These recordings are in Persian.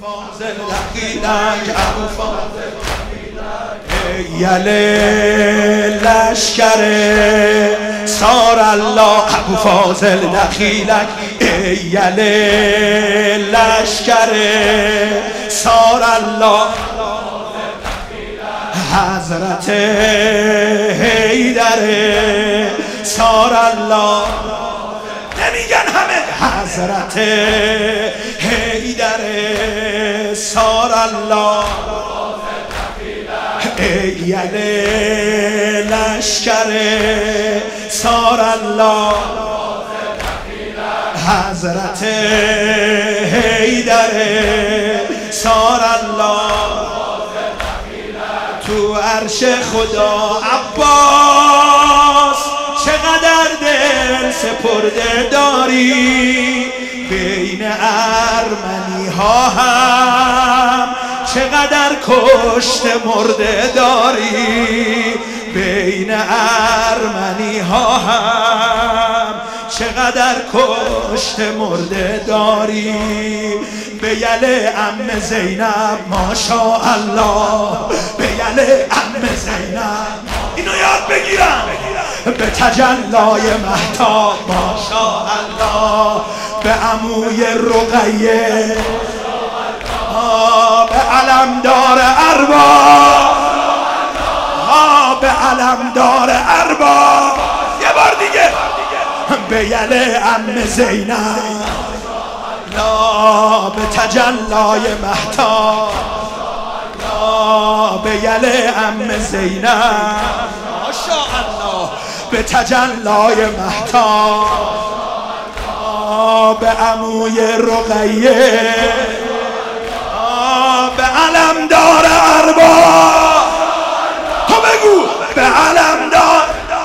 فاضل دخیلک ابو فاضل یله لشکر سار الله ابو فاضل دخیلک یله لشکر سار الله حضرت حیدر سار الله نمیگن همه حضرت حیدر سار الله یله لشکر سار الله حضرت حیدر سار الله تو عرش خدا عباس چقدر دل سپرده داری بین ارمنی ها هم چقدر کشته مرده داری بین ارمنی ها هم چقدر کشته مرده داری به یله عم زینب ماشاءالله به یله عم زینب اینو یاد بگیرم به تجلای مهتاب ماشاءالله به عموی رقیه به علمدار ارباب به علمدار ارباب یه بار دیگه به یله عم زینب لا به تجلای مهتاب به یله عم زینب ماشاءالله به تجلای مهتاب به عموی رقیه به علمدار ارباب تو بگو به علمدار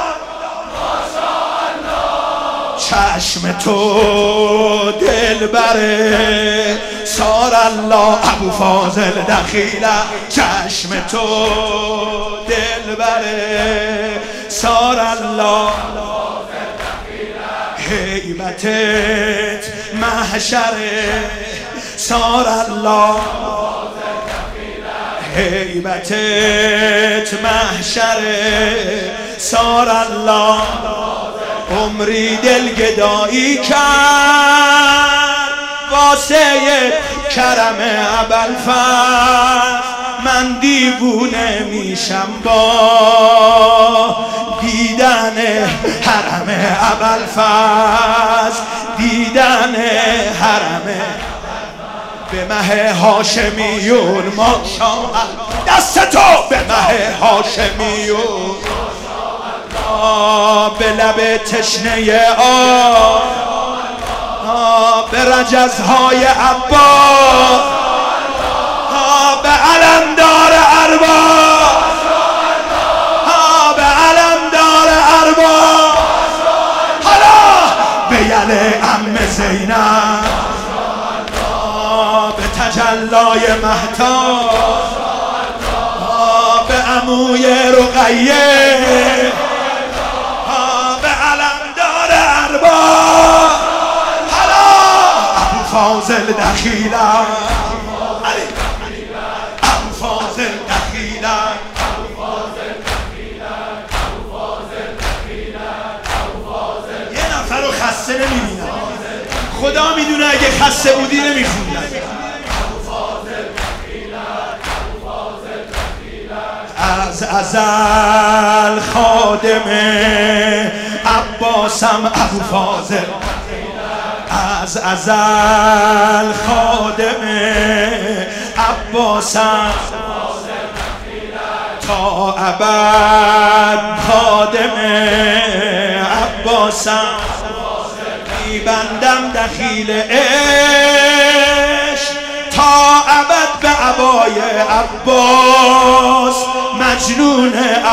چشم تو دلبره سار الله ابو فاضل دخیله چشم تو دلبره سار الله هیبتت محشره سار الله هیبتت محشره سار الله عمری دلگدایی کرد واسه کرم ابوالفضل من دیوونه میشم با دیدن حرم ابوالفضل دیدن حرم به مه هاشمیون ماشاءالله دست تو به مه هاشمیون به لب تشنه به رجزهای عباس به علمدار ارباب به علمدار ارباب حالا به یله عم زینب به تجلای مهتاب به عموی رقیه به علمدار ارباب حالا ابو فاضل دخیله ابو فاضل دخیله یه نفر رو خسته نمیبینم خدا میدونه اگه خسته بودی نمیخوندم از ازل خادم عباسم ابو فاضل از ازل خادم عباسم تا ابد خادم عباسم میبندم دخیل عشق تا ابد به عبای عباس مجنون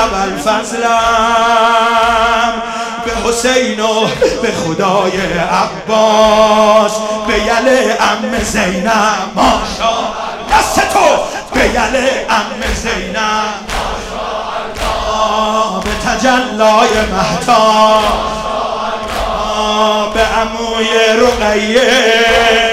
ابوالفضلم به حسین و به خدای عباس به یله عم زینب ماشاءالله دست تو به یله عم زینب ماشاءالله به تجلای مهتاب به عموی رقیه